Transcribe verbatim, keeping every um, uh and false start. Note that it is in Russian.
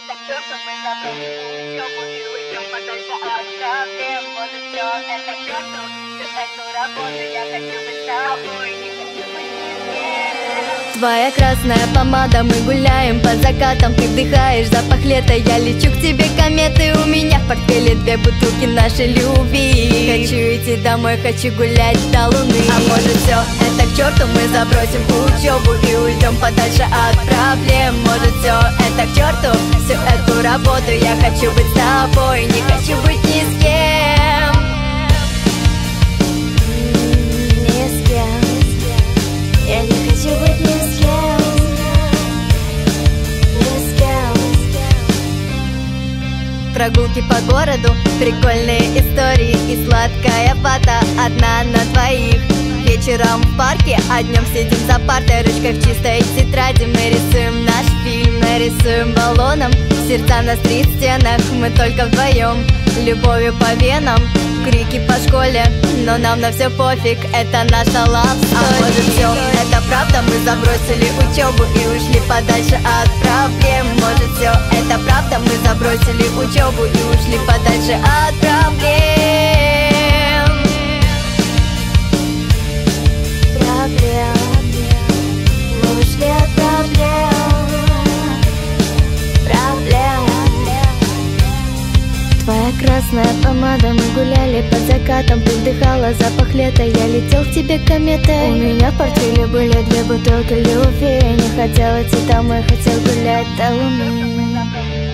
это к черту, мы забросим учебу и уйдем подальше от проблем. Может, все это к черту, всю эту работу я хочу быть с тобой, не хочу быть ни с кем. Твоя красная помада, мы гуляем под закатом. Ты вдыхаешь запах лета, я лечу к тебе кометы. У меня в портфеле две бутылки нашей любви. Хочу идти домой, хочу гулять до луны. А может, все это к черту, мы забросим учебу и уйдем подальше от проблем. Может, все это к черту, всю эту работу я хочу быть с тобой, не хочу быть ни с кем. Ни с кем. Я не хочу быть ни с кем, ни с кем. Прогулки по городу, прикольные истории и сладкая вата одна на двоих. Вечером в парке, а днем сидим за партой, ручкой в чистой тетради мы рисуем наш фильм, нарисуем баллоном сердца на стрит-стенах. Мы только вдвоем, любовью по венам, крики по школе, но нам на все пофиг, это наша love story. А может, все это правда, мы забросили учебу и ушли подальше от проблем. Может, все это правда, мы забросили учебу и ушли подальше от проблем. Проблем. Мы ушли от проблем. Проблем. Твоя красная помада, мы гуляли под закатом. Ты вдыхала запах лета, я летел к тебе кометой. У меня в портфеле были две бутылки любви. Не хотел идти домой, хотел гулять до луны.